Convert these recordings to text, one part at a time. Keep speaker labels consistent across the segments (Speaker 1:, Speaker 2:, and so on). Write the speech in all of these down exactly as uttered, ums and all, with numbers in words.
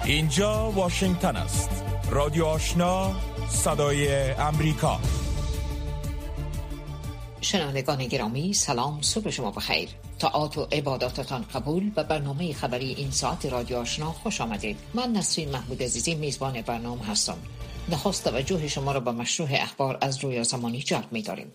Speaker 1: اینجا واشنگتن است. رادیو آشنا، صدای امریکا.
Speaker 2: شنوندگان گرامی، سلام، صبح شما بخیر. طاعات و عباداتتان قبول. به برنامه خبری این ساعت رادیو آشنا خوش آمدید. من نسرین محمود عزیزی میزبان برنامه هستم. نخست توجه شما را به مشروع اخبار از روی زمانی جلب می‌داریم.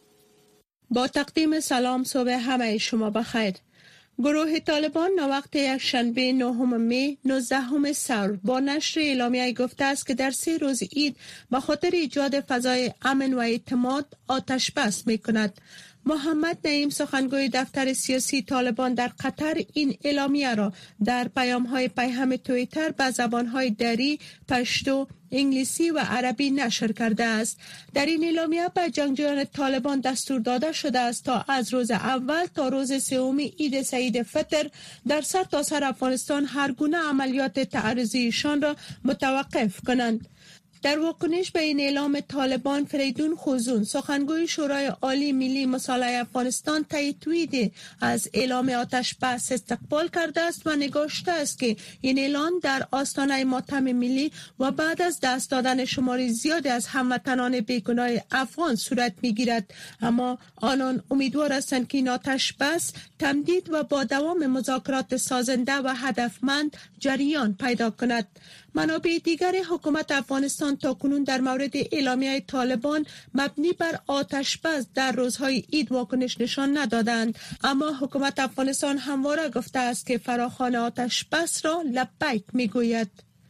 Speaker 3: با تقدیم سلام، صبح همه شما بخیر. گروه طالبان ناوقت یک شنبه نهم می نوزدهم سال با نشر اعلامیه گفته است که در سه روز عید به خاطر ایجاد فضای امن و اعتماد آتش بس می کند. محمد نعیم سخنگوی دفتر سیاسی طالبان در قطر این اعلامیه را در پیام‌های پیام توییتر به زبان‌های دری، پشتو، انگلیسی و عربی نشر کرده است. در این اعلامیه به جنگجویان طالبان دستور داده شده است تا از روز اول تا روز سوم عید سعید فطر در سرتاسر افغانستان هر گونه عملیات تعرضیشان را متوقف کنند. در واکنش به این اعلام طالبان، فریدون خوزون سخنگوی شورای عالی ملی مصالحه افغانستان طی توییتی از اعلام آتش بس استقبال کرده است و نگاشته است که این اعلان در آستانه ماتم ملی و بعد از دست دادن شماری زیادی از هموطنان بیگناه افغان صورت میگیرد، اما آنان امیدوار هستند که این آتش بس تمدید و با دوام مذاکرات سازنده و هدفمند جریان پیدا کند. منابع دیگر حکومت افغانستان تاکنون در مورد اعلامیه طالبان مبنی بر آتش بس در روزهای عید واکنش نشان ندادند، اما حکومت افغانستان همواره گفته است که فراخوان آتش بس را لبیک میگوید.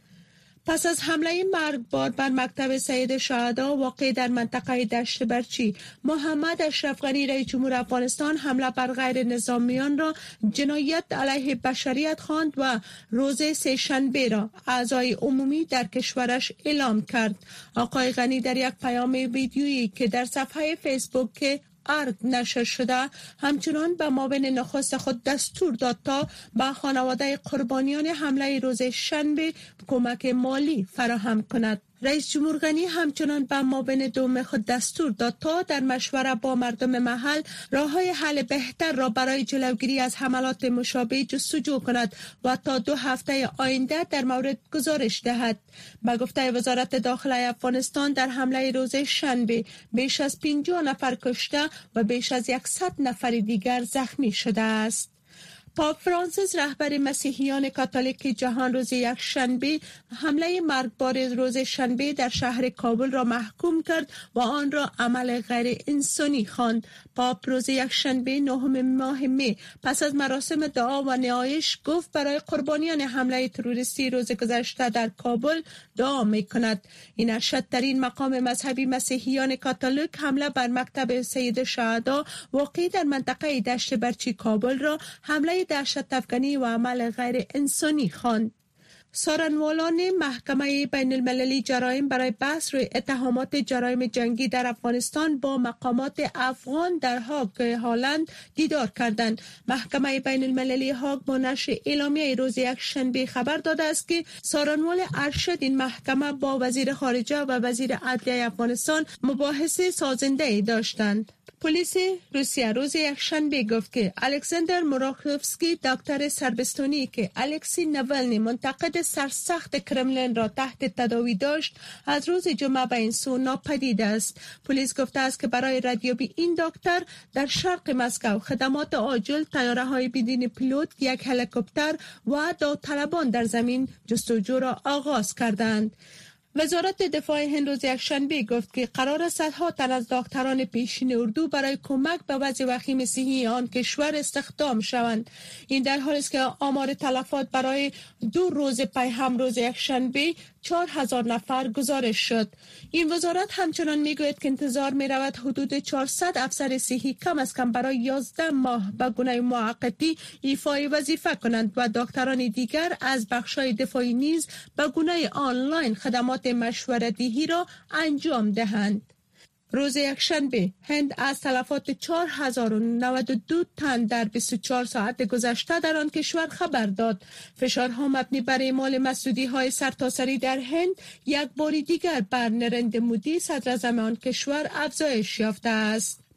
Speaker 3: پس از حمله مرگبار بر مکتب سید شهدا واقع در منطقه دشت برچی، محمد اشرف غنی رئیس جمهور افغانستان حمله بر غیر نظامیان را جنایت علیه بشریت خواند و روز سه شنبه را اعضای عمومی در کشورش اعلام کرد. آقای غنی در یک پیام ویدیویی که در صفحه فیسبوک ارگ نشر شده همچنان به معاون نخست خود دستور داد تا به خانواده قربانیان حمله روز شنبه کمک مالی فراهم کند. رئیس جمهور غنی همچنان به معاون دوم خود دستور داد تا در مشوره با مردم محل راه‌های حل بهتر را برای جلوگیری از حملات مشابه جستجو کند و تا دو هفته آینده در مورد گزارش دهد. به گفته وزارت داخله افغانستان، در حمله روز شنبه بیش از پنجاه نفر کشته و بیش از صد نفر دیگر زخمی شده است. پاپ فرانسیس رهبر مسیحیان کاتولیک جهان روز یک شنبه حمله مرگبار روز شنبه در شهر کابل را محکوم کرد و آن را عمل غیر انسانی خواند. پاپ روز یک شنبه نهم ماه می پس از مراسم دعا و نیایش گفت برای قربانیان حمله تروریستی روز گذشته در کابل دعا می کند. این اشدترین مقام مذهبی مسیحیان کاتولیک حمله بر مکتب سید شهدا واقع در منطقه دشت برچی کابل را حمله دهشت افغانی و عمل غیر انسانی خواند. سارنوالان محکمه بین المللی جرایم برای بحث روی اتهامات جرایم جنگی در افغانستان با مقامات افغان در هاگ هالند دیدار کردند. محکمه بین المللی هاگ با نشر اعلامیه روز یک شنبه خبر داده است که سارنوال ارشد این محکمه با وزیر خارجه و وزیر عدلیه افغانستان مباحث سازنده داشتند. پلیس روسیه روز یک شنبه گفت که الکساندر موراکوفسکی، دکتر سربستانی که الکسی ناولنی منتقد سرسخت کرملین را تحت تداوی داشت، از روز جمعه به این سو ناپدید است. پلیس گفته است که برای ردیابی این دکتر در شرق مسکو خدمات عاجل، طیاره‌های بدون پیلوت، یک هلیکوپتر و داوطلبان در زمین جستجو را آغاز کردند. وزارت دفاع هند روز یک شنبه گفت که قرار است صدها تن از دکتران پیشین اردو برای کمک به وضع وخیم صحی آن کشور استخدام شوند. این در حالی است که آمار تلفات برای دو روز پیهم روز یک شنبه چهار هزار نفر گزارش شد. این وزارت همچنان میگوید که انتظار می رود حدود چهارصد افسر صحی کم از کم برای یازده ماه به گونه موقتی ایفای وظیفه کنند و دکتران دیگر از بخش‌های دفاعی نیز به گونه آنلاین خدمات مشورت‌دهی را انجام دهند. روز یکشنبه هند از تلفات چهار هزار و نود و دو تن در بیست و چهار ساعت گذشته در آن کشور خبر داد. فشارها مبنی بر اعمال مسدودی‌های سرتاسری در هند یک بار دیگر بر نریندرا مودی صدراعظم آن کشور افزایش یافته است.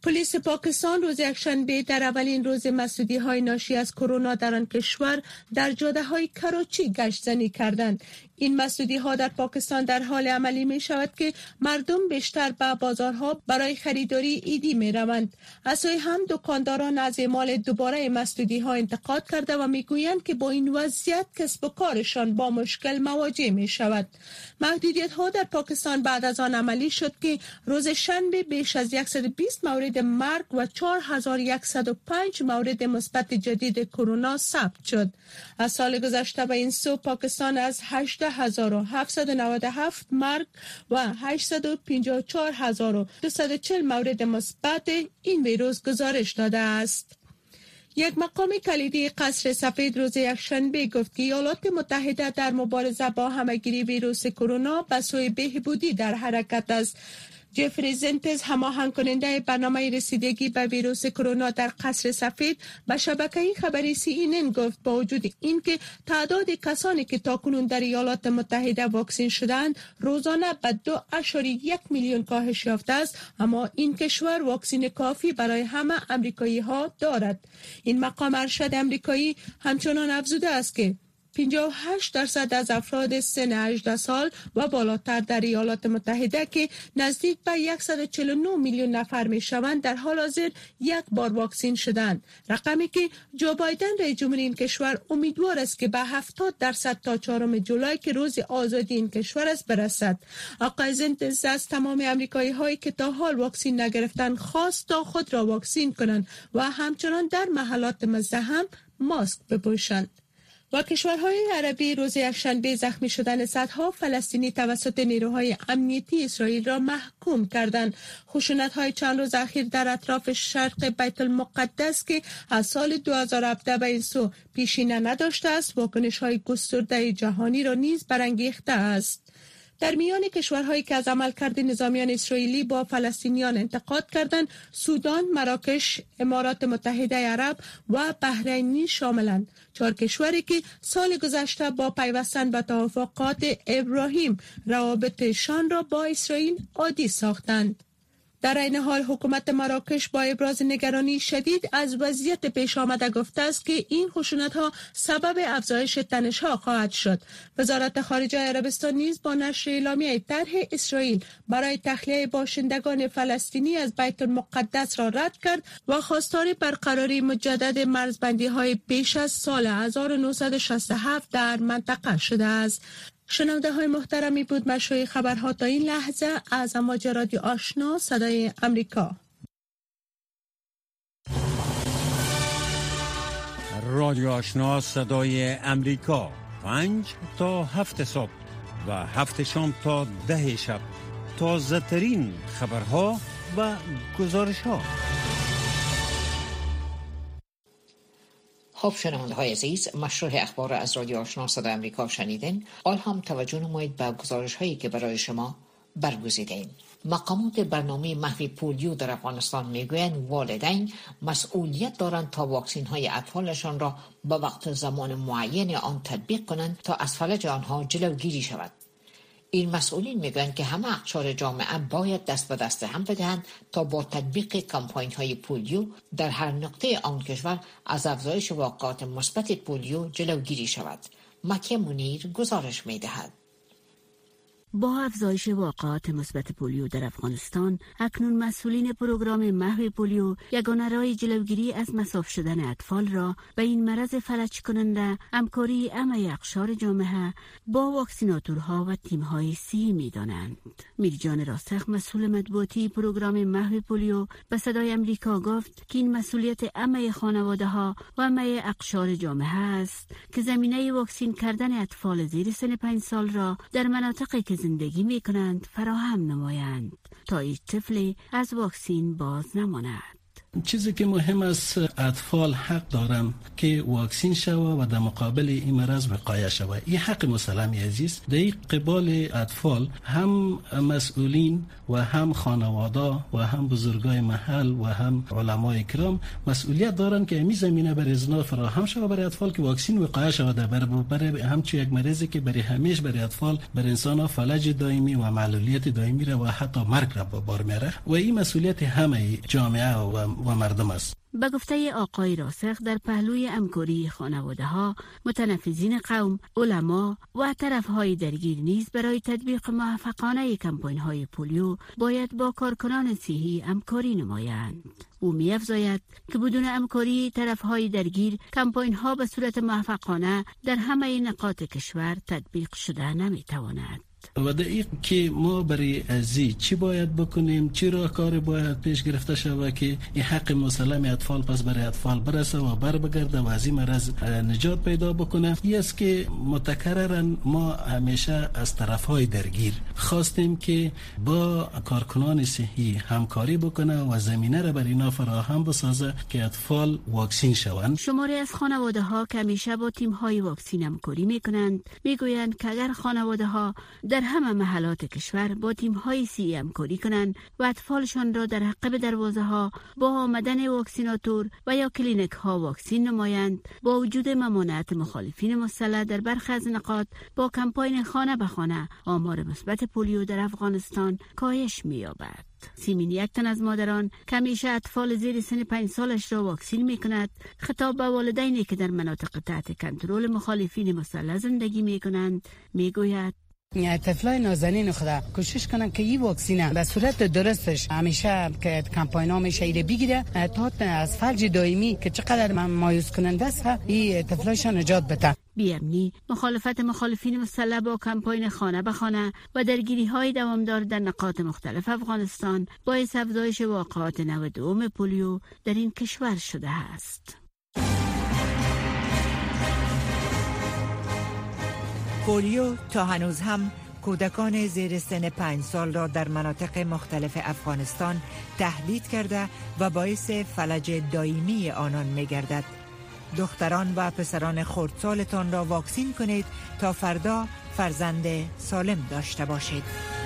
Speaker 3: پلیس پاکستان روز یکشنبه در اولین روز مسدودی های ناشی از کرونا در آن کشور در جاده های کراچی گشت زنی کردند. این مسدودی ها در پاکستان در حال عملی می شود که مردم بیشتر به بازارها برای خریداری عیدی می روند. از سوی هم دکانداران از اعمال دوباره مسدودی ها انتقاد کرده و می گویند که با این وضعیت کسب و کارشان با مشکل مواجه می شود. محدودیت ها در پاکستان بعد از آن عملی شد که روز شنبه بیش از صد و بیست مورد مرگ و چهار هزار و صد و پنج مورد مثبت جدید کرونا ثبت شد. از سال گذشته به این سو پاکستان از هجده هزار و هفتصد و نود و هفت مرگ و هشتصد و پنجاه و چهار هزار و دویست و چهل مورد مثبت این ویروس گزارش داده است. یک مقام کلیدی قصر سفید روز یکشنبه گفت که ایالات متحده در مبارزه با همهگیری ویروس کرونا به سوی بهبودی در حرکت است. جفری زنتز، هماهنگ کننده برنامه رسیدگی به ویروس کرونا در قصر سفید، به شبکه خبری سی این ان گفت با وجود اینکه تعداد کسانی که تاکنون در ایالات متحده واکسین شدند روزانه به دو اشاری یک میلیون کاهش یافته است، اما این کشور واکسین کافی برای همه امریکایی ها دارد. این مقام ارشد امریکایی همچنان افزوده است که پنجاه و هشت درصد از افراد سن هجده سال و بالاتر در ایالات متحده که نزدیک به صد و چهل و نه میلیون نفر می شوند در حال حاضر یک بار واکسین شدند، رقمی که جو بایدن رئیس جمهور این کشور امیدوار است که به هفتاد درصد تا چهارم جولای که روز آزادی این کشور است برسد. آقای زنتز از تمام امریکایی هایی که تا حال واکسین نگرفتند خواست تا خود را واکسین کنند و همچنان در محلات مزاحم ماسک بپوشند. و کشورهای عربی روز یکشنبه زخمی شدن صدها فلسطینی توسط نیروهای امنیتی اسرائیل را محکوم کردند. خشونت‌های چند روز اخیر در اطراف شرق بیت المقدس که از سال دو هزار و هفده به این سو پیشینه نداشته است، واکنش‌های گسترده جهانی را نیز برانگیخته است. در میان کشورهایی که از عملکرد نظامیان اسرائیلی با فلسطینیان انتقاد کردند، سودان، مراکش، امارات متحده عرب و بحرین شاملند. چهار کشوری که سال گذشته با پیوستن به توافقات ابراهیم روابطشان را با اسرائیل عادی ساختند. در این حال حکومت مراکش با ابراز نگرانی شدید از وضعیت پیش آمده گفته است که این خشونت‌ها سبب افزایش تنش‌ها خواهد شد. وزارت خارجه عربستان نیز با نشر اعلامیه طرح اسرائیل برای تخلیه باشندگان فلسطینی از بیت المقدس را رد کرد و خواستار برقراری مجدد مرزبندی‌های بیش از سال هزار و نهصد و شصت و هفت در منطقه شده است. شنونده های محترمی بود مشروع خبرها تا این لحظه از امواج رادیو آشنا صدای امریکا.
Speaker 4: رادیو آشنا صدای امریکا، پنج تا هفت صبح و هفت شام تا ده شب، تازه ترین خبرها و گزارش ها.
Speaker 2: خب شنونده های عزیز، مشروع اخبار از رادیو آشنا صدای امریکا شنیدین. حال هم توجه نمایید به گزارش هایی که برای شما برگزیدیم. مقامات برنامه محو پولیو در افغانستان میگویند والدین مسئولیت دارند تا واکسین های اطفالشان را به وقت زمان معین آن تطبیق کنند تا از فلج آنها جلوگیری شود. این مسئولین میگویند که همه اقشار جامعه باید دست به دست هم بدهند تا با تطبیق کمپاین های پولیو در هر نقطه آن کشور از افزایش واقعات مثبت پولیو جلوگیری شود. مکه منیر گزارش میدهد.
Speaker 5: با افزایش واقعات مثبت پولیو در افغانستان، اکنون مسئولین پروگرام محو پولیو یگانه راه جلوگیری از مصاف شدن اطفال را به این مرض فلج کننده همکاری همه اقشار جامعه با واکسیناتورها و تیم‌های سی می‌دانند. میرجان راستخ، مسئول مطبوعاتی پروگرام محو پولیو، به صدای امریکا گفت که این مسئولیت همه خانواده‌ها و همه اقشار جامعه است که زمینه واکسین کردن اطفال زیر سن پنج سال را در مناطقی که زندگی می کنند فراهم نمایند تا هیچ طفلی از واکسین باز نماند.
Speaker 6: چیزی که مهم است، اطفال حق دارن که واکسین شوه و در مقابل این مرض وقایه شوه. این حق مسلمی عزیز. در این قبال اطفال هم مسئولین و هم خانواده و هم بزرگای محل و هم علمای کرام مسئولیت دارن که این زمینه برای ازنا فراهم شوه برای اطفال که واکسین وقایه شوه. در برابر همچون یک مرضی که برای همیشه برای اطفال برای انسان ها فلج دائمی و معلولیت دائمی را و حتی مرگ را به بار میاره و این مسئولیت همه جامعه و, و مردم است.
Speaker 5: به گفته آقای راسخ، در پهلوی همکاری خانواده ها، متنفذین قوم، علما و طرف های درگیر نیز برای تطبیق موفقانه کمپین های پولیو باید با کارکنان صحی همکاری نمایند. او می‌افزاید که بدون همکاری طرف های درگیر کمپین ها به صورت موفقانه در همه نقاط کشور تطبیق شده نمی‌تواند.
Speaker 6: و دقیق که ما برای ازی چی باید بکنیم، چی راهکار باید پیش گرفته شود که این حق مسلم اطفال پس برای اطفال برسه و بر بگرده و از این مرض نجات پیدا بکنه. این است که متکررن ما همیشه از طرفهای درگیر خواستیم که با کارکنان صحی همکاری بکنه و زمینه را برای اینا فراهم بسازه که اطفال واکسین شوند.
Speaker 5: شماری از خانواده ها که همیشه با تیم های واکسین همکاری میکنند میگویند که اگر خانواده ها در همه محلات کشور با تیم های سی همکاری کنند و اطفالشان را در عقب دروازه ها با آمدن واکسیناتور و یا کلینیک ها واکسین نمایند، با وجود ممانعت مخالفین مسلح در برخی از نقاط با کمپاین خانه به خانه آمار مثبت پولیو در افغانستان کاهش می‌یابد. سیمین، یک تن از مادران که همیشه اطفال زیر سن پنج سالش را واکسین می‌کند، خطاب به والدینی که در مناطق تحت کنترل مخالفین مسلح زندگی می‌کنند میگوید:
Speaker 7: طفلای نازنین خدا کوشش کنن که این واکسینه به صورت درستش همیشه که کمپاینا میشه ایره بگیره تا از فلج دائمی که چقدر مایوس کننده است این طفلایش نجات بده.
Speaker 5: بی‌امنی، مخالفت مخالفین مسلح با کمپاین خانه به خانه و درگیری های دوامدار در نقاط مختلف افغانستان باعث افزایش واقعات نو دوم پولیو در این کشور شده است.
Speaker 8: پولیو تا هنوز هم کودکان زیر سن پنج سال را در مناطق مختلف افغانستان تهدید کرده و باعث فلج دائمی آنان می گردد. دختران و پسران خردسالتان را واکسین کنید تا فردا فرزند سالم داشته باشید.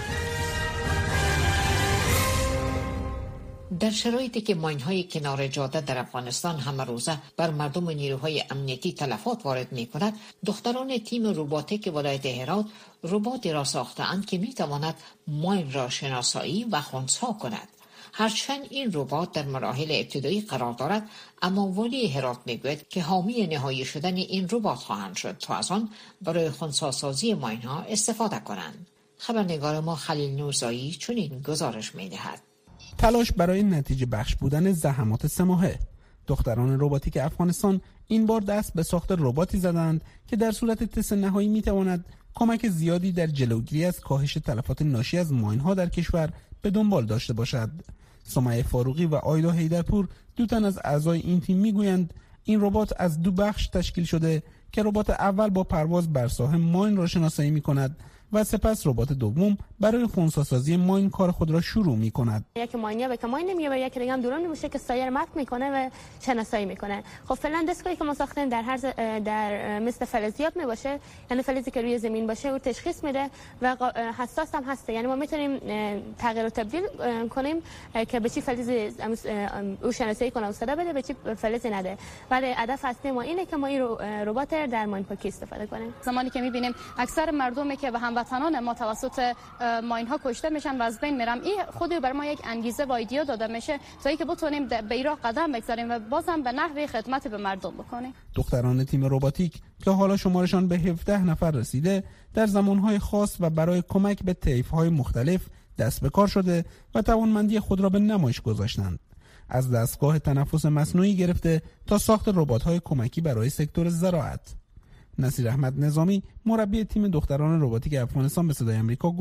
Speaker 2: در شرایطی که ماین‌های کنار جاده در افغانستان همه روزه بر مردم و نیروهای امنیتی تلفات وارد می‌کند، دختران تیم روباتیک ولایت هرات رباتی را ساخته‌اند که می‌تواند ماین را شناسایی و خنثی کند. هرچند این ربات در مراحل ابتدایی قرار دارد، اما والی هرات میگوید که حامی نهایی شدن این ربات خواهند شد تا از آن برای خنثی سازی ماین‌ها استفاده کنند. خبرنگار ما خلیل نورزایی چنین گزارش می‌دهد.
Speaker 9: تلاش برای نتیجه بخش بودن زحمات سه ماهه. دختران رباتیک افغانستان این بار دست به ساخت رباتی زدند که در صورت تست نهایی میتواند کمک زیادی در جلوگیری از کاهش تلفات ناشی از ماین‌ها در کشور به دنبال داشته باشد. سمیه فاروقی و آیدا حیدرپور، دو تن از اعضای این تیم، میگویند این ربات از دو بخش تشکیل شده که ربات اول با پرواز بر ساحل ماین را شناسایی می‌کند و سپس ربات دوم برای خنثی سازی ماین کار خود را شروع می کند.
Speaker 10: یک ماینیا به کماین نمیه و یک دیگه هم دوران میشه که سایر مرد میکنه و شناسایی میکنه. خب فعلا دستگاهی که ما ساختیم در هر در مثل فلزیاب می باشه، یعنی فلزی که روی زمین باشه او تشخیص میده و حساس هم هسته، یعنی ما میتونیم تغییر و تبدیل کنیم که به چی فلزی او شناسایی کنه و صدا بده، به چی فلزی نده. ولی هدف اصلی ما اینه که ما این ربات در ماین پاکی استفاده کنیم.
Speaker 11: زمانی که میبینیم اکثر مردمی که به هموطنان ما توسط ماین ها کشته میشن و از بین میرن، این خودی بر ما یک انگیزه و ایدیا داده میشه تا اینکه بتونیم به این قدم بگذاریم و بازم به نحوی خدمت به مردم بکنیم.
Speaker 9: دختران تیم رباتیک که حالا شمارشان به هفده نفر رسیده، در زمانهای خاص و برای کمک به طیف‌های مختلف دست به کار شده و توانمندی خود را به نمایش گذاشتند. از دستگاه تنفس مصنوعی گرفته تا ساخت ربات‌های کمکی برای سکتور زراعت. نصیر احمد نظامی، مربی تیم دختران رباتیک افغانستان، به صدای آمریکا گفت: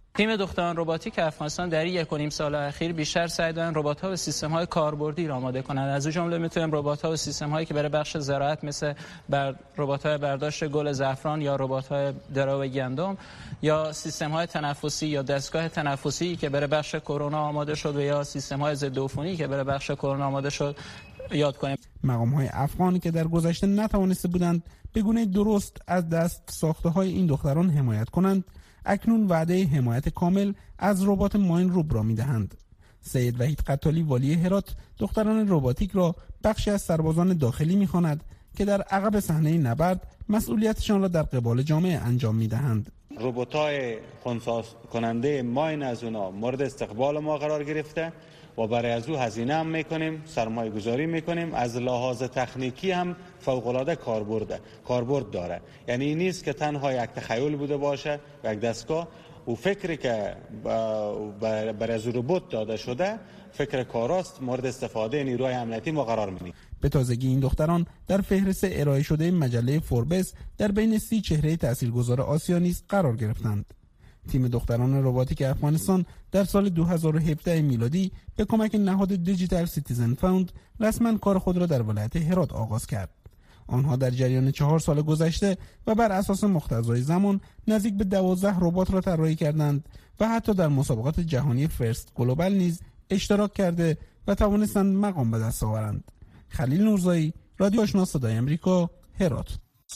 Speaker 12: تیم دختران رباتیک افغانستان در یک و نیم سال اخیر بیشتر سعی دارن ربات‌ها و سیستم‌های کاربردی را آماده کنند. از جمله می‌تونیم ربات‌ها و سیستم‌هایی که برای بخش زراعت مثل بر ربات‌های برداشت گل زعفران یا ربات‌های درو گندم یا سیستم‌های تنفسی یا دستگاه تنفسی که برای بخش کرونا آماده شد و یا سیستم‌های ضد عفونی که برای بخش کرونا آماده شد یاد کنیم.
Speaker 9: مقام‌های افغانی که در گذشته نتوانسته بودند به گونه درست از دست ساخته‌های این دختران حمایت کنند، اکنون وعده حمایت کامل از ربات ماین روب را می‌دهند. سید وحید قتالی والی هرات دختران رباتیک را بخشی از سربازان داخلی می‌خواند که در عقب صحنه نبرد مسئولیتشان را در قبال جامعه انجام می‌دهند.
Speaker 13: ربات‌های خنثی کننده ماین از اونا مورد استقبال ما قرار گرفته و برای از او هزینه هم میکنیم، سرمایه گذاری میکنیم. از لحاظ تکنیکی هم فوق‌العاده کاربرد کاربرد داره. یعنی این نیست که تنها یک تخیل بوده باشه و یک دستگاه و فکری که برای از ربات داده شده فکر کاراست، مورد استفاده نیروی امنیتی ما قرار میدیم.
Speaker 9: به تازگی این دختران در فهرست ارائه شده مجله فوربس در بین سی چهره تاثیرگذار آسیا نیز قرار گرفتند. تیم دختران رباتیک افغانستان در سال دو هزار و هفده میلادی به کمک نهاد دیجیتال سیتیزن فاند رسما کار خود را در ولایت هرات آغاز کرد. آنها در جریان چهار سال گذشته و بر اساس مقتضای زمان نزدیک به دوازده ربات را طراحی کردند و حتی در مسابقات جهانی فرست گلوبال نیز اشتراک کرده و توانستند مقام به دست آورند. خلیل نورزایی، رادیو آشنا صدای آمریکا، هرات.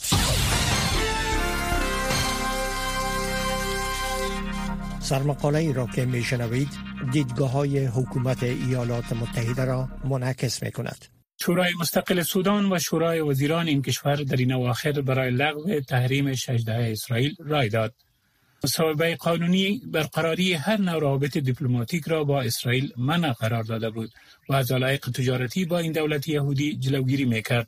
Speaker 14: سرمقاله ای را که میشنوید دیدگاه های حکومت ایالات متحده را منعکس می کند.
Speaker 15: شورای مستقل سودان و شورای وزیران این کشور در این اواخر برای لغو تحریم ششدهه اسرائیل رای داد. مصوبه قانونی برقراری هر نوع روابط دیپلماتیک را با اسرائیل منع قرار داده بود و از علایق تجارتی با این دولت یهودی جلوگیری میکرد.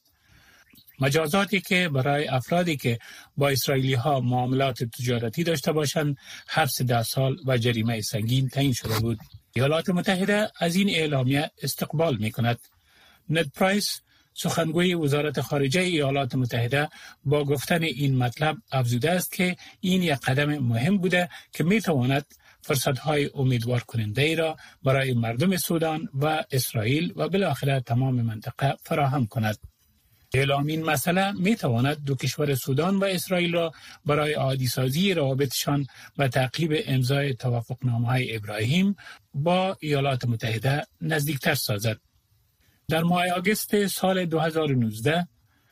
Speaker 15: مجازاتی که برای افرادی که با اسرائیلی ها معاملات تجارتی داشته باشند حبس ده سال و جریمه سنگین تعیین شده بود. ایالات متحده از این اعلامیه استقبال می کند. نed پرایس سخنگوی وزارت خارجه ایالات متحده با گفتن این مطلب افزوده است که این یک قدم مهم بوده که می تواند فرصت‌های امیدوار کننده ای را برای مردم سودان و اسرائیل و بالاخره تمام منطقه فراهم کند. اعلام این مسئله می تواند دو کشور سودان و اسرائیل را برای عادی‌سازی روابطشان و تعقیب امضای توافقنامه‌های ابراهیم با ایالات متحده نزدیکتر سازد. در ماه آگوست سال دو هزار و نوزده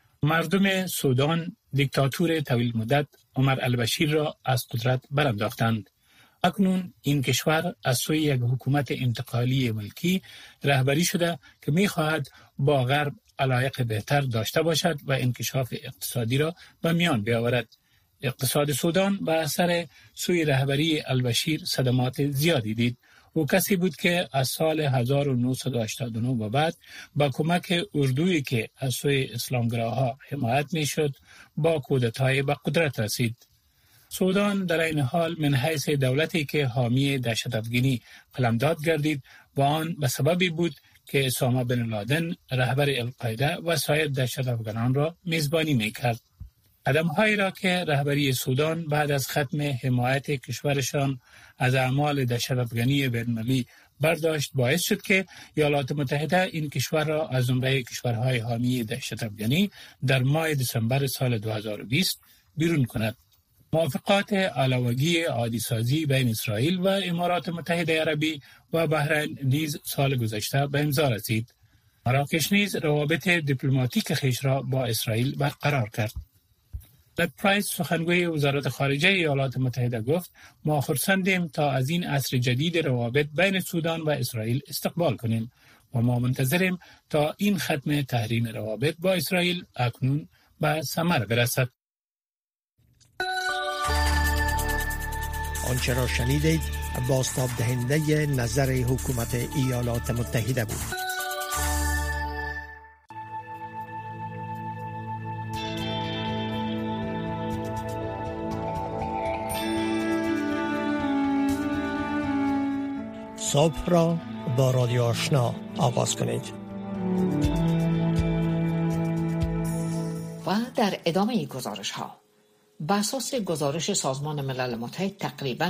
Speaker 15: مردم سودان دیکتاتور طویل مدت عمر البشیر را از قدرت برانداختند. اکنون این کشور از سوی یک حکومت انتقالی ملکی رهبری شده که می‌خواهد با غرب علایق بهتر داشته باشد و انکشاف اقتصادی را به میان بیاورد. اقتصاد سودان به اثر سوی رهبری البشیر صدمات زیادی دید. او کسی بود که از سال هزار و نهصد و هشتاد و نه و بعد با کمک اردویی که از سوی اسلامگراها حمایت میشد با کودتای به قدرت رسید. سودان در این حال من حیث دولتی که حامی دهشت‌افکنی قلمداد گردید و آن به سببی بود که اسامه بن لادن رهبر القاعده و سایر دهشت‌افکنان را میزبانی میکرد. قدم‌هایی را که رهبری سودان بعد از ختم حمایت کشورشان از اعمال دهشت‌افکنی بین‌المللی برداشت باعث شد که ایالات متحده این کشور را از زمره کشورهای حامی دهشت‌افکنی در ماه دسامبر سال دو هزار و بیست بیرون کند. موافقات علاوگی عادی‌سازی بین اسرائیل و امارات متحده عربی و بحرین نیز سال گذشته به امضا رسید. مراکش نیز روابط دیپلماتیک خویش را با اسرائیل برقرار کرد. نed پرایس سخنگوی وزارت خارجه ایالات متحده گفت ما خرسندیم تا از این عصر جدید روابط بین سودان و اسرائیل استقبال کنیم و ما منتظریم تا این ختم تحریم روابط با اسرائیل اکنون به ثمر برسد.
Speaker 14: آنچه را شنیدید بازتاب دهنده نظر حکومت ایالات متحده بود. صبح را با رادیو آشنا آغاز کنید.
Speaker 2: و در ادامه گزارش ها، بر اساس گزارش سازمان ملل متحد تقریباً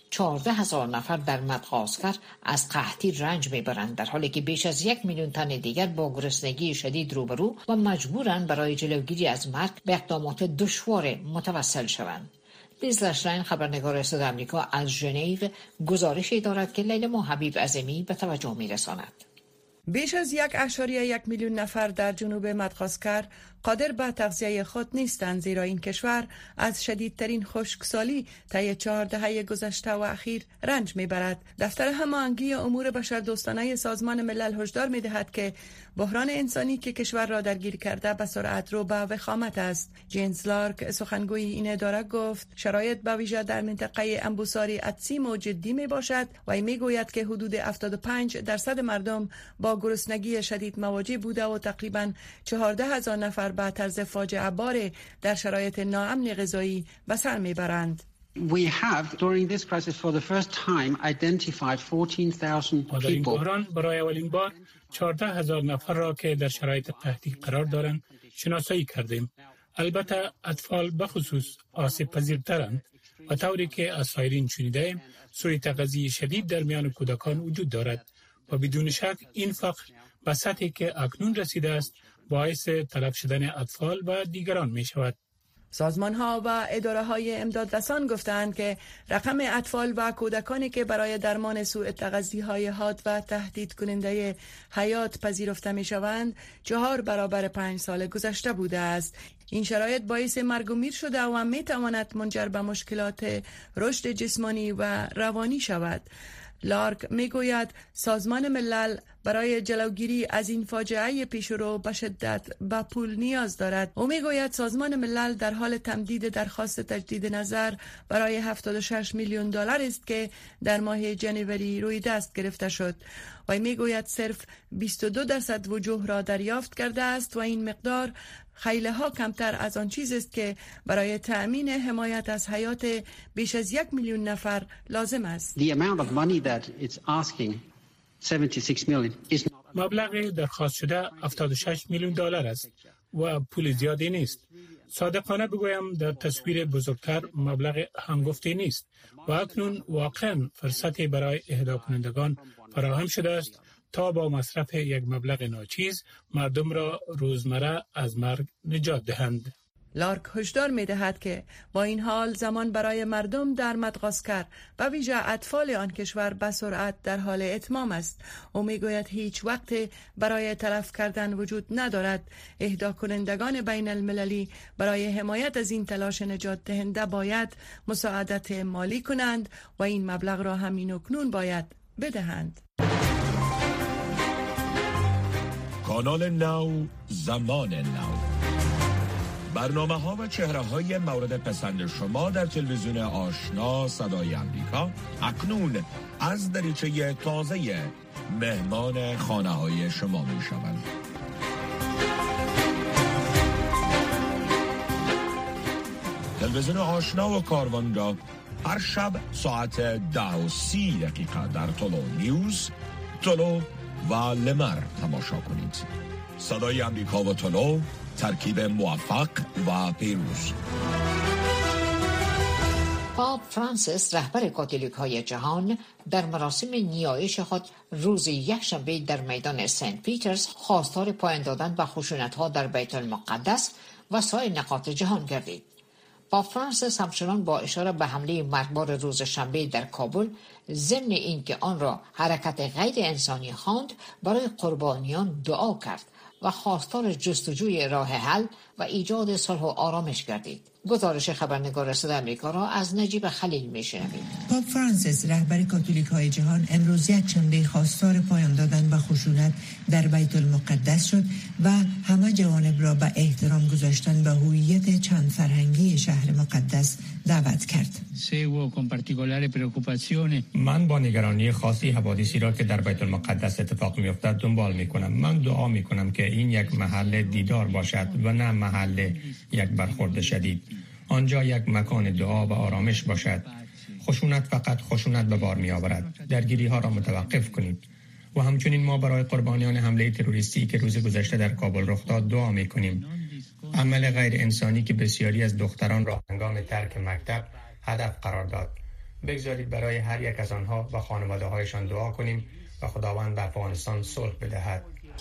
Speaker 2: چهارده هزار نفر در مدغاسکر از قحطی رنج میبرند، در حالی که بیش از یک میلیون تن دیگر با گرسنگی شدید روبرو و مجبورند برای جلوگیری از مرگ به اقدامات دشوار متوسل شوند. لیز لشراین، خبرنگار صدای آمریکا از ژنو، گزارشی دارد که لیلا حبیب عظیمی به توجه میرساند.
Speaker 16: بیش از یک اشاریه یک میلیون نفر در جنوب مدغاسکر قادر به تغذیه خود نیستند، زیرا این کشور از شدیدترین خشکسالی طی چهار دهه گذشته و اخیر رنج میبرد. دفتر هماهنگی امور بشردوستانه سازمان ملل هشدار میدهد که بحران انسانی که کشور را درگیر کرده به سرعت رو به وخامت است. جینز لارک، سخنگوی این اداره، گفت شرایط به ویژه در منطقه انبوساری اتسیمو جدی می باشد و می گوید که حدود هفتاد و پنج درصد مردم با گرسنگی شدید مواجه بوده و تقریباً چهارده هزار نفر به طرز فاجعه بار در شرایط ناامن غذایی به سر میبرند.
Speaker 17: We have during this crisis for the first time identified fourteen thousand people.
Speaker 15: در این بحران برای اولین بار چهارده هزار نفر را که در شرایط قحطی قرار دارند شناسایی کردیم. البته اطفال بخصوص آسیب پذیرترند و طوری که از سایرین شنیده‌ایم سوء تغذیه شدید در میان کودکان وجود دارد و بدون شک این فقر به سطحی که اکنون رسیده است باعث تلف شدن اطفال و دیگران می شود.
Speaker 16: سازمان ها و اداره های امدادرسان گفتند که رقم اطفال و کودکانی که برای درمان سوء تغذیه های حاد و تهدید کننده حیات پذیرفته می شوند چهار برابر پنج سال گذشته بوده است. این شرایط باعث مرگ و میر شده و می تواند منجر به مشکلات رشد جسمانی و روانی شود. لارک میگوید سازمان ملل برای جلوگیری از این فاجعه پیشرو به شدت به پول نیاز دارد. او میگوید سازمان ملل در حال تمدید درخواست تجدید نظر برای هفتاد و شش میلیون دلار است که در ماه جنوری روی دست گرفته شد و میگوید صرف بیست و دو درصد وجوه را دریافت کرده است و این مقدار خیلی ها کمتر از آن چیز است که برای تأمین حمایت از حیات بیش از یک میلیون نفر لازم است.
Speaker 17: The amount of money that it's asking seventy-six million is not...
Speaker 15: مبلغ درخواست شده هفتاد و شش میلیون دلار است و پول زیادی نیست. صادقانه بگویم در تصویر بزرگتر مبلغ هنگفتی نیست و اکنون واقعا فرصتی برای اهدا کنندگان فراهم شده است تا با مصرف یک مبلغ ناچیز مردم را روزمره از مرگ نجات دهند.
Speaker 16: لارک هشدار می دهد که با این حال زمان برای مردم در مدغاسکر و ویژه اطفال آن کشور به سرعت در حال اتمام است. او می گوید هیچ وقت برای تلف کردن وجود ندارد. اهدا کنندگان بین المللی برای حمایت از این تلاش نجات دهنده باید مساعدت مالی کنند و این مبلغ را همین اکنون باید بدهند.
Speaker 1: کانال نو، زمان نو، برنامه ها و چهره های مورد پسند شما در تلویزیون آشنا صدای آمریکا اکنون از دریچه تازه مهمان خانه های شما می شوند. تلویزیون آشنا و کاروان را هر شب ساعت ده و سی دقیقه در تولو نیوز، تولو و لمر تماشا کنید. صدای آمریکا و تولو، ترکیب موفق و پیروز.
Speaker 2: پاپ فرانسیس، رهبر کاتولیک های جهان، در مراسم نیایش خود روز یکشنبه در میدان سنت پیترز خواستار پایان دادن به خشونت ها در بیت المقدس و سایر نقاط جهان گردید. پاپ فرانسیس همچنان با اشاره به حمله مرگبار روز شنبه در کابل، ضمن اینکه آن را حرکت غیر انسانی خواند، برای قربانیان دعا کرد و خواستار جستجوی راه حل و ایجاد صلح و آرامش گردید. گزارش خبرنگار صدای آمریکا را از نجیب خلیل میشنوید.
Speaker 18: پاپ فرانسیس، رهبر کاتولیک های جهان، امروز یکشنبه خواستار پایان دادن به خشونت در بیت المقدس شد و همه جوانب را به احترام گذاشتن به هویت چند فرهنگی شهر مقدس دعوت کرد.
Speaker 19: من با نگرانی خاصی حوادثی را که در بیت المقدس اتفاق می‌افتد دنبال می‌کنم. من دعا می‌کنم که این یک محل دیدار باشد و نه محل یک برخورد شدید. آنجا یک مکان دعا و آرامش باشد. خشونت فقط خشونت به بار می آورد. درگیری ها را متوقف کنید. و همچنین ما برای قربانیان حمله تروریستی که روز گذشته در کابل رخ داد دعا می کنیم. عمل غیر انسانی که بسیاری از دختران را هنگام ترک مکتب هدف قرار داد. بگذارید برای هر یک از آنها و خانواده هایشان دعا کنیم و خداوند به افغانستان صلح بدهد.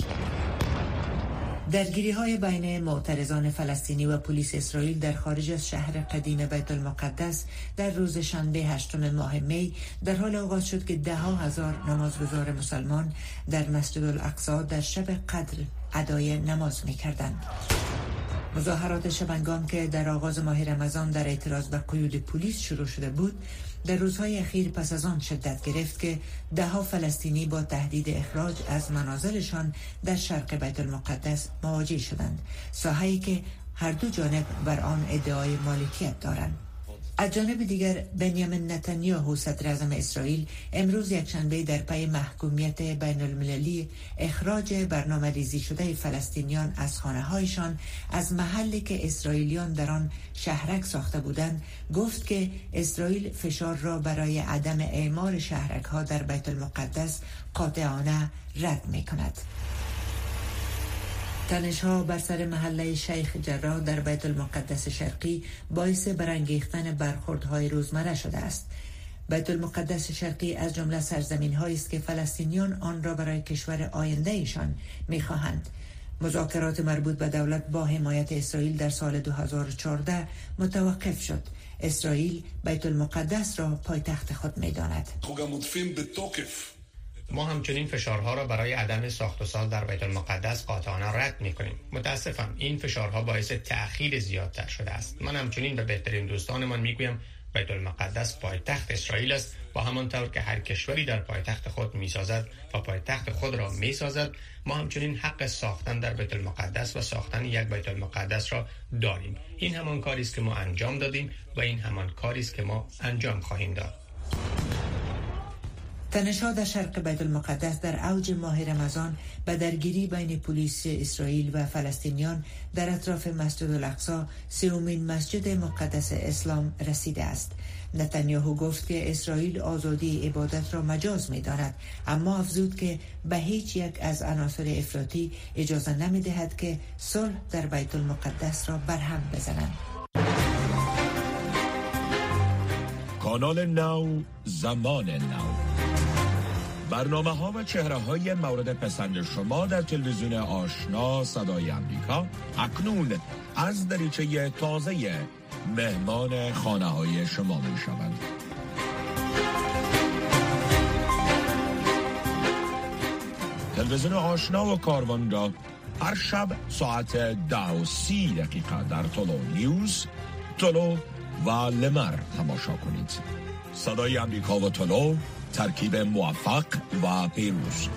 Speaker 18: درگیری های بین معترضان فلسطینی و پلیس اسرائیل در خارج از شهر قدیم بیت المقدس در روز شنبه هشتم ماه می در حال آغاز شد که ده ها هزار نمازگزار مسلمان در مسجد الاقصی در شب قدر ادای نماز می کردند. مظاهرات شبنگام که در آغاز ماه رمضان در اعتراض به قیود پلیس شروع شده بود، در روزهای اخیر پس از آن شدت گرفت که ده ها فلسطینی با تهدید اخراج از منازلشان در شرق بیت المقدس مواجه شدند، ساحه‌ای که هر دو جانب بر آن ادعای مالکیت دارند. از جانب دیگر بنیامین نتانیاهو صدر اعظم اسرائیل امروز یکشنبه در پی محکومیت بین المللی اخراج برنامه ریزی شده فلسطینیان از خانه هایشان از محلی که اسرائیلیان در آن شهرک ساخته بودند گفت که اسرائیل فشار را برای عدم اعمار شهرک ها در بیت المقدس قاطعانه رد می کند. تنش‌ها بر سر محله شیخ جراح در بیت المقدس شرقی باعث برانگیختن برخوردهای روزمره شده است. بیت المقدس شرقی از جمله سرزمین‌هایی است که فلسطینیان آن را برای کشور آینده ایشان می‌خواهند. مذاکرات مربوط به دولت با حمایت اسرائیل در سال دو هزار و چهارده متوقف شد. اسرائیل بیت المقدس را پایتخت خود می‌داند.
Speaker 19: ما همچنین فشارها را برای عدم ساخت و ساز در بیت المقدس قاطعانه رد می‌کنیم. متاسفم این فشارها باعث تأخیر زیادتر شده است. من همچنین به بهترین دوستانمان میگویم بیت المقدس پایتخت اسرائیل است، با همان طور که هر کشوری در پایتخت خود میسازد و پایتخت خود را میسازد، ما همچنین حق ساختن در بیت المقدس و ساختن یک بیت المقدس را داریم. این همان کاری است که ما انجام دادیم و این همان کاری است که ما انجام خواهیم داد.
Speaker 18: تنش‌ها در شرق بیت المقدس در اوج ماه رمضان به درگیری بین پلیس اسرائیل و فلسطینیان در اطراف مسجد الاقصی، سومین مسجد مقدس اسلام، رسیده است. نتانیاهو گفت که اسرائیل آزادی عبادت را مجاز می‌داند، اما افزود که به هیچ یک از عناصر افراطی اجازه نمی‌دهد که صلح در بیت المقدس را برهم بزنند.
Speaker 1: کانال نو، زمان نو. برنامه ها و چهره های مورد پسند شما در تلویزیون آشنا صدای امریکا اکنون از دریچه تازه مهمان خانه های شما می شوند. تلویزیون آشنا و کاروان را هر شب ساعت ده و سی دقیقه در طلو نیوز، طلو و لمر تماشا کنید. صدای امریکا و طلو، ترکیب موفق و پیروز.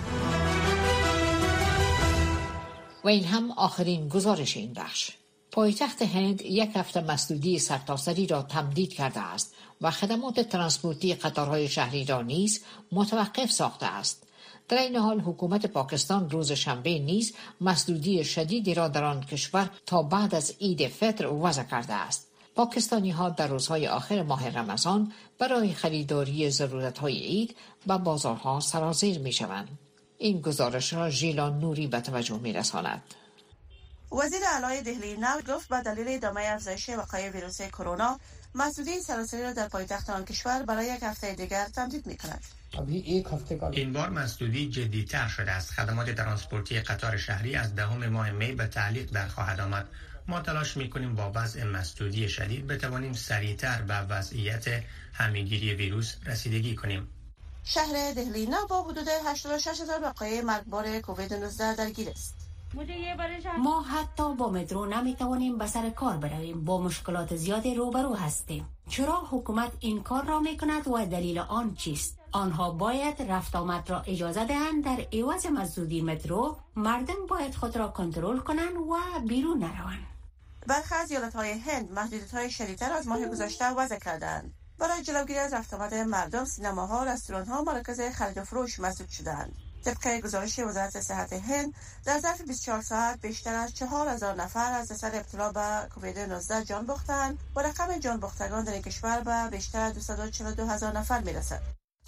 Speaker 2: و این هم آخرین گزارش این بخش. پایتخت هند یک هفته مسدودی سرتاسری را تمدید کرده است و خدمات ترانسپورتی قطارهای شهری را نیز متوقف ساخته است. در این حال حکومت پاکستان روز شنبه نیز مسدودی شدیدی را در آن کشور تا بعد از عید فطر وضع کرده است. پاکستانی ها در روزهای آخر ماه رمضان برای خریداری ضرورتهای عید به بازارها سرازیر می شوند. این گزارش را ژیلان نوری به توجه می رساند.
Speaker 20: وزیر اعلی دهلی نو گفت به دلیل ادامه افزایش وقایع ویروس کرونا مسدودی سراسری را در پایتخت آن کشور برای یک هفته دیگر تمدید می کند.
Speaker 19: این بار مسدودی جدی‌تر شده است. خدمات ترانسپورتی قطار شهری از دهم ماه می به تعلیق در خواهد آمد. ما تلاش می‌کنیم با وضع مسدودی شدید بتوانیم سریعتر به وضعیت همه‌گیری ویروس رسیدگی کنیم.
Speaker 20: شهر دهلی نو با حدود هشتاد و شش هزار وقایع مرگبار کووید نوزده درگیر است.
Speaker 5: ما حتی با مترو نمیتوانیم به سر کار برویم، با مشکلات زیاد روبرو هستیم. چرا حکومت این کار را میکند و دلیل آن چیست؟ آنها باید رفت آمد را اجازه دهند، در عوض مسدودی مترو مردم باید خود را کنترل کنند و بیرون نروند.
Speaker 20: برخی از ایالت‌های هند محدودیت‌های شدیدتر از ماه گذشته وضع کردند. برای جلوگیری از رفت آمد مردم، سینماها، رستوران‌ها، مراکز خرید و فروش مسدود شدند. طبق گزارش وزارت صحت هند، در ظرف بیست و چهار ساعت بیشتر از چهار هزار نفر از اثر ابتلا به کووید نوزده جان باختند و رقم جان باختگان در کشور به بیشتر از دویست و چهل و دو هزار نفر میرسد.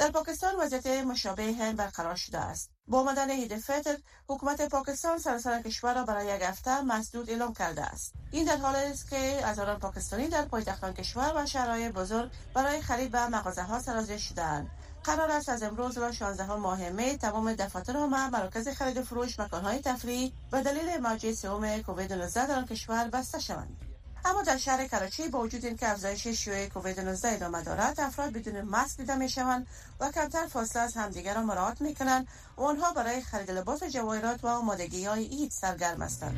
Speaker 20: در پاکستان وضعیت مشابه هند برقرار شده است. با آمدن عید فطر، حکومت پاکستان سراسر کشور را برای یک هفته مسدود اعلام کرده است. این در حالی است که هزاران پاکستانی در پایتختان کشور و شهرهای بزرگ برای خرید به مغازه‌ها سرازیر شده‌اند. قرار است از امروز تا شانزدهم ماه می تمام دفاتر عامه، مراکز خرید و فروش، مکان‌های تفریحی به دلیل موج سوم کووید نوزده در آن کشور بسته شوند. اما در شهر کراچی با وجود اینکه افزایش شیوع کووید نوزده ادامه دارد، افراد بدون ماسک دیده میشوند و کمتر فاصله از همدیگر را مراعات میکنند و آنها برای خرید لباس و جواهرات و آمادگی‌های عید سرگرم هستند.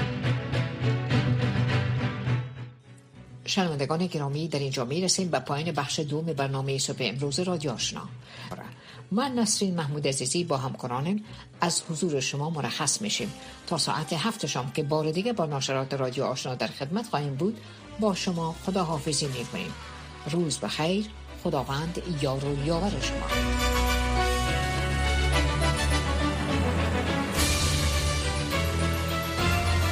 Speaker 2: شنوندگان گرامی، در اینجا می رسیم به پایان بخش دوم برنامه صبح امروز رادیو آشنا. من نسرین محمود عزیزی با همکارانم از حضور شما مرخص میشیم تا ساعت هفت شام که بار دیگه با نشرات رادیو آشنا در خدمت خواهیم بود. با شما خداحافظی میکنیم. روز بخیر. خداوند یار و یاور شما.